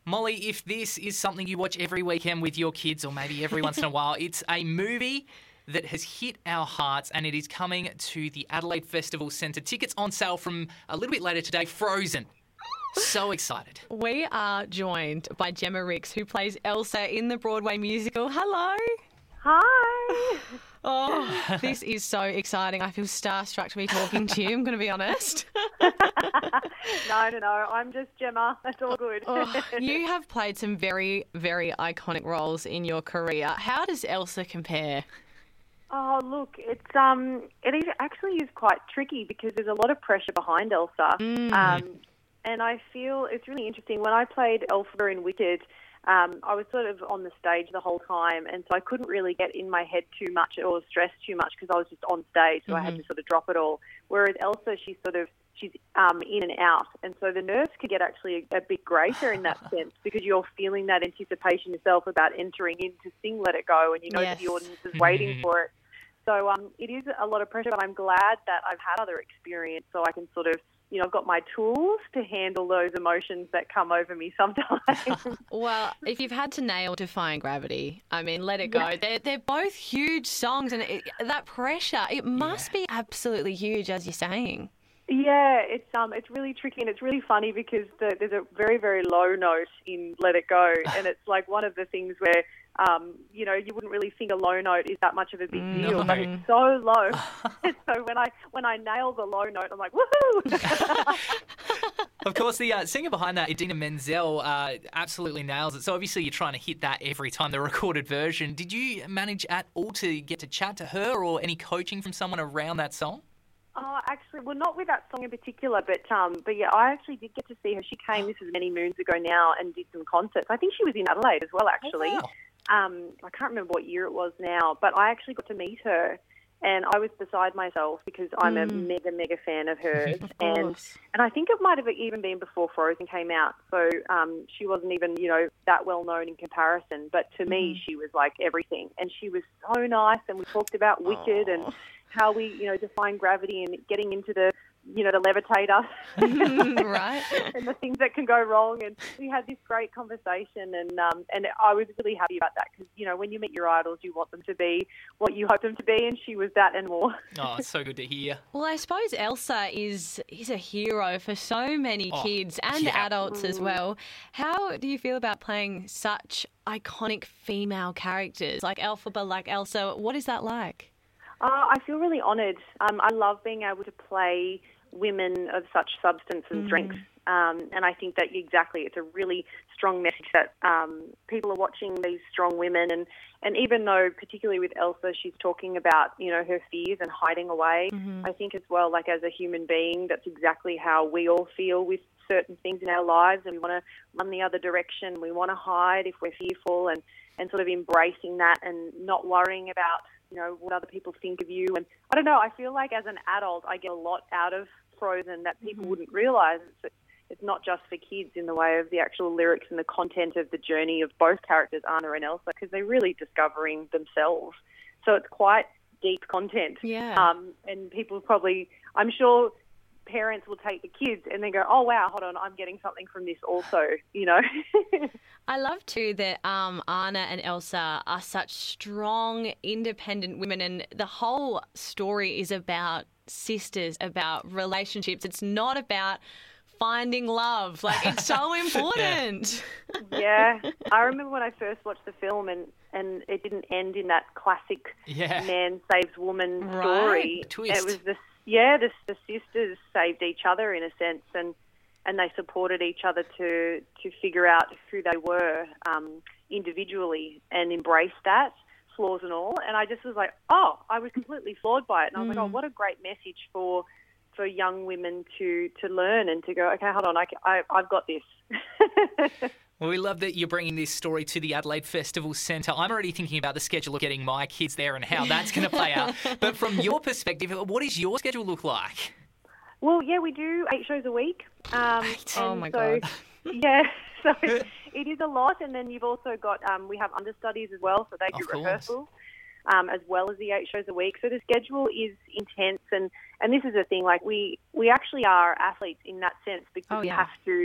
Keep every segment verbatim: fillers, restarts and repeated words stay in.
Molly, if this is something you watch every weekend with your kids or maybe every once in a while, it's a movie that has hit our hearts and it is coming to the Adelaide Festival Centre. Tickets on sale from a little bit later today. Frozen. So excited. We are joined by Gemma Ricks, who plays Elsa in the Broadway musical. Hello. Hi. Oh, this is so exciting. I feel starstruck to be talking to you, I'm going to be honest. no, no, no. I'm just Gemma. That's all good. Oh, you have played some very, very iconic roles in your career. How does Elsa compare? Oh, look, it's um, it is actually is quite tricky because there's a lot of pressure behind Elsa. Mm. Um, and I feel it's really interesting. When I played Elphaba in Wicked, Um, I was sort of on the stage the whole time, and so I couldn't really get in my head too much or stress too much because I was just on stage, so mm-hmm. I had to sort of drop it all. Whereas Elsa, she's sort of she's um, in and out, and so the nerves could get actually a, a bit greater in that sense because you're feeling that anticipation yourself about entering in to sing Let It Go, and you know yes. that the audience is waiting for it. So um, it is a lot of pressure, but I'm glad that I've had other experience so I can sort of you know, I've got my tools to handle those emotions that come over me sometimes. Well, if you've had to nail Defying Gravity, I mean, Let It Go, yeah. they're, they're both huge songs, and it, that pressure, it must yeah. be absolutely huge, as you're saying. Yeah, it's um, it's really tricky, and it's really funny because the, there's a very, very low note in Let It Go, and it's like one of the things where, um, you know, you wouldn't really think a low note is that much of a big no. deal, but it's so low. So when I when I nail the low note, I'm like, woohoo! Of course, the uh, singer behind that, Idina Menzel, uh, absolutely nails it. So obviously you're trying to hit that every time, the recorded version. Did you manage at all to get to chat to her or any coaching from someone around that song? Oh, actually, well, not with that song in particular, but um, but yeah, I actually did get to see her. She came, this was many moons ago now, and did some concerts. I think she was in Adelaide as well, actually. Oh, wow. Um, I can't remember what year it was now, but I actually got to meet her, and I was beside myself because I'm mm. a mega, mega fan of hers. Of and and I think it might have even been before Frozen came out, so um, she wasn't even, you know, that well known in comparison. But to mm. me, she was like everything, and she was so nice, and we talked about Wicked oh. and how we, you know, define gravity and getting into the, you know, the levitator. Right. And the things that can go wrong. And we had this great conversation, and um, and I was really happy about that because, you know, when you meet your idols, you want them to be what you hope them to be, and she was that and more. Oh, it's so good to hear. Well, I suppose Elsa is, is a hero for so many oh, kids and yeah. adults mm. as well. How do you feel about playing such iconic female characters like Elphaba, like Elsa? What is that like? Uh, I feel really honoured. Um, I love being able to play women of such substance and strength. Mm. Um, and I think that exactly, it's a really strong message that um, people are watching these strong women. And, and even though, particularly with Elsa, she's talking about, you know, her fears and hiding away, mm-hmm. I think as well, like as a human being, that's exactly how we all feel with certain things in our lives. And we want to run the other direction. We want to hide if we're fearful, and, and sort of embracing that and not worrying about, you know, what other people think of you. And I don't know, I feel like as an adult, I get a lot out of Frozen that people mm-hmm. wouldn't realise. It's, it's not just for kids in the way of the actual lyrics and the content of the journey of both characters, Anna and Elsa, because they're really discovering themselves. So it's quite deep content. Yeah. Um, and people probably, I'm sure parents will take the kids and then go, oh, wow, hold on, I'm getting something from this also, you know. I love too that um, Anna and Elsa are such strong, independent women, and the whole story is about sisters, about relationships. It's not about finding love. Like, it's so important. Yeah. I remember when I first watched the film and, and it didn't end in that classic yeah. man saves woman right. story. Twist. It was the Yeah, the, the sisters saved each other in a sense, and, and they supported each other to to figure out who they were um, individually and embrace that, flaws and all. And I just was like, oh, I was completely flawed by it. And I was mm. like, oh, what a great message for for young women to, to learn and to go, okay, hold on, I, I, I've got this. Well, we love that you're bringing this story to the Adelaide Festival Centre. I'm already thinking about the schedule of getting my kids there and how that's going to play out. But from your perspective, what does your schedule look like? Well, yeah, we do eight shows a week. Um, eight. Oh, my so, God. Yeah, so it is a lot. And then you've also got, um, we have understudies as well, so they do rehearsals. Um, as well as the eight shows a week. So the schedule is intense, and, and this is the thing, like we, we actually are athletes in that sense because oh, we yeah. have to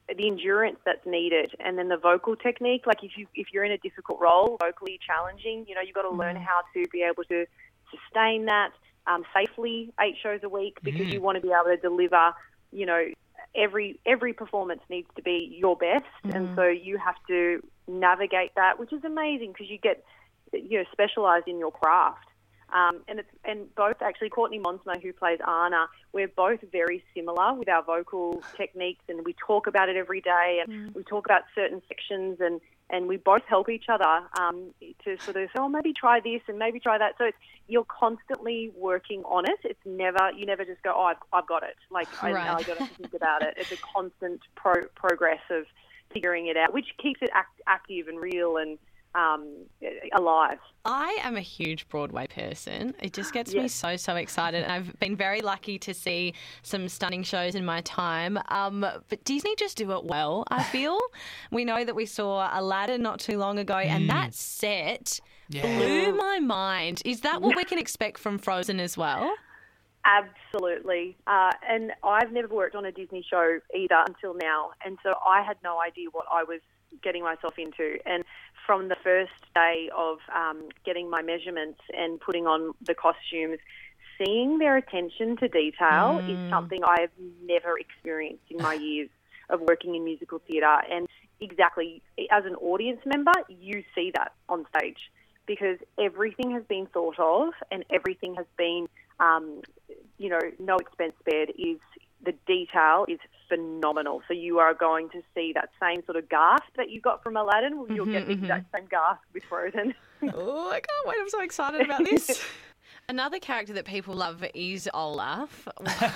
the endurance that's needed, and then the vocal technique. Like if you if you're in a difficult role, vocally challenging, you know, you've got to learn how to be able to sustain that um, safely eight shows a week, because mm. you want to be able to deliver. You know, every every performance needs to be your best, mm. and so you have to navigate that, which is amazing because you get you know specialised in your craft. Um, and it's and both actually Courtney Monsma, who plays Anna, we're both very similar with our vocal techniques, and we talk about it every day, and mm. we talk about certain sections, and, and we both help each other um, to sort of say, oh, maybe try this and maybe try that. So it's, you're constantly working on it. It's never you never just go, oh, I've, I've got it. Like right. I, I don't have to think about it. It's a constant pro- progress of figuring it out, which keeps it act- active and real and Um, alive. I am a huge Broadway person. It just gets yes. me so, so excited. And I've been very lucky to see some stunning shows in my time. Um, but Disney just do it well, I feel. We know that we saw Aladdin not too long ago, mm. and that set yeah. blew my mind. Is that what we can expect from Frozen as well? Absolutely. Uh, and I've never worked on a Disney show either until now. And so I had no idea what I was getting myself into. And from the first day of um, getting my measurements and putting on the costumes, seeing their attention to detail mm. is something I have never experienced in my years of working in musical theatre. And exactly, as an audience member, you see that on stage because everything has been thought of and everything has been, um, you know, no expense spared. Is the detail is phenomenal. So you are going to see that same sort of gasp that you got from Aladdin. Well, you'll mm-hmm, get the mm-hmm. exact same gasp with Frozen. Oh, I can't wait. I'm so excited about this. Another character that people love is Olaf.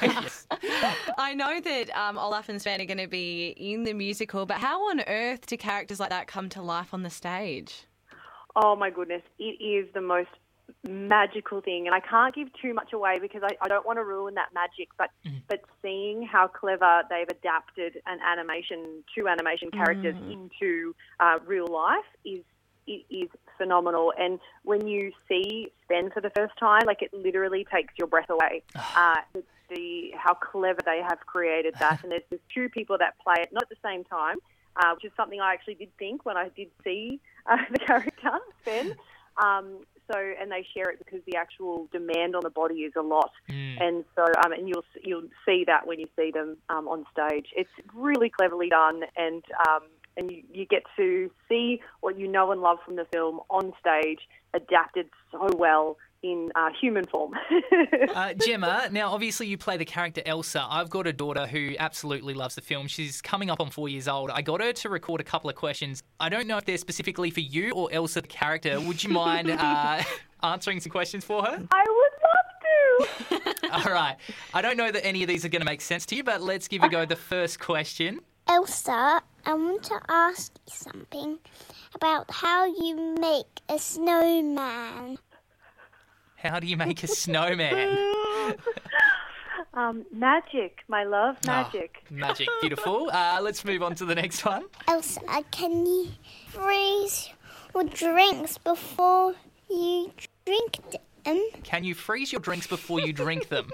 I know that um, Olaf and Sven are going to be in the musical, but how on earth do characters like that come to life on the stage? Oh, my goodness. It is the most magical thing, and I can't give too much away because I, I don't want to ruin that magic, but mm. but seeing how clever they've adapted an animation, two animation characters mm. into uh, real life is it is phenomenal. And when you see Sven for the first time, like it literally takes your breath away. uh, the, the how clever they have created that, and there's, there's two people that play it not at the same time, uh, which is something I actually did think when I did see uh, the character Sven. Um, So, and they share it because the actual demand on the body is a lot, mm. and so um, and you'll you'll see that when you see them um, on stage. It's really cleverly done, and um, and you, you get to see what you know and love from the film on stage, adapted so well in uh, human form. uh, Gemma, now obviously you play the character Elsa. I've got a daughter who absolutely loves the film. She's coming up on four years old. I got her to record a couple of questions. I don't know if they're specifically for you or Elsa the character. Would you mind uh, answering some questions for her? I would love to. All right. I don't know that any of these are going to make sense to you, but let's give a go. The first question. Elsa, I want to ask you something about how you make a snowman. How do you make a snowman? um, magic, my love, magic. Oh, magic, beautiful. Uh, let's move on to the next one. Elsa, can you freeze your drinks before you drink them? Can you freeze your drinks before you drink them?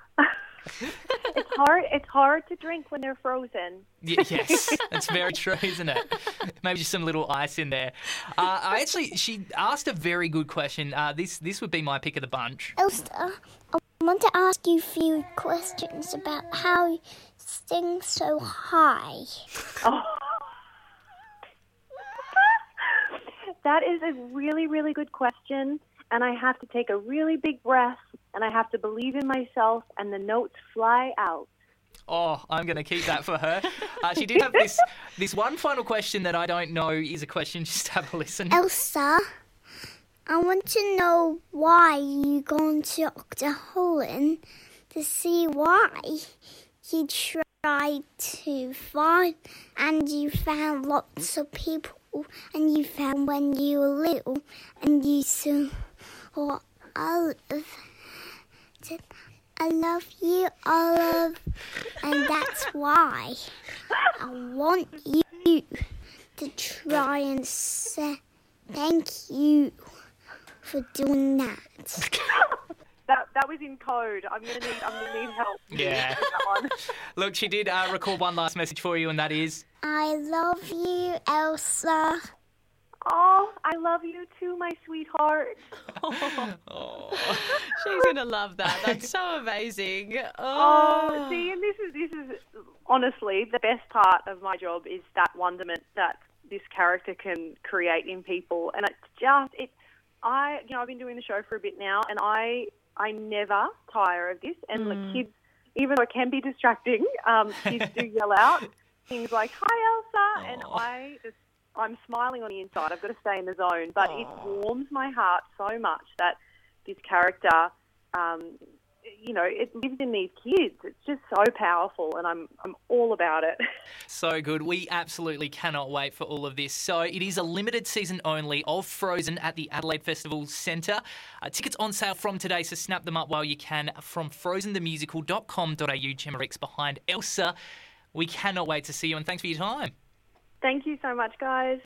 It's hard. It's hard to drink when they're frozen. Y- yes, that's very true, isn't it? Maybe just some little ice in there. Uh, I actually, she asked a very good question. Uh, this this would be my pick of the bunch. Elsa, I want to ask you a few questions about how you sing so high. Oh. That is a really, really good question. And I have to take a really big breath, and I have to believe in myself, and the notes fly out. Oh, I'm going to keep that for her. Uh, she did have this this one final question that I don't know is a question. Just have a listen. Elsa, I want to know why you gone to Doctor Holland to see why you tried to find, and you found lots of people, and you found when you were little, and you saw... Oh, I love, I love you, Olive, and that's why I want you to try and say thank you for doing that. that that was in code. I'm gonna need I'm gonna need help. Yeah. with that one. Look, she did uh, record one last message for you, and that is... I love you, Elsa. Oh, I love you too, my sweetheart. She's going to love that. That's so amazing. Oh, Oh, see, and this is this is honestly the best part of my job is that wonderment that this character can create in people, and it's just it. I you know I've been doing the show for a bit now, and I I never tire of this. And Mm. the kids, even though it can be distracting, um, kids do yell out things like "Hi, Elsa," and I just I'm smiling on the inside. I've got to stay in the zone, but it warms my heart so much that this character, um, you know, it lives in these kids. It's just so powerful, and I'm I'm all about it. So good. We absolutely cannot wait for all of this. So it is a limited season only of Frozen at the Adelaide Festival Centre. Uh, tickets on sale from today, so snap them up while you can from frozen the musical dot com dot a u. Gemma Ricks behind Elsa. We cannot wait to see you, and thanks for your time. Thank you so much, guys.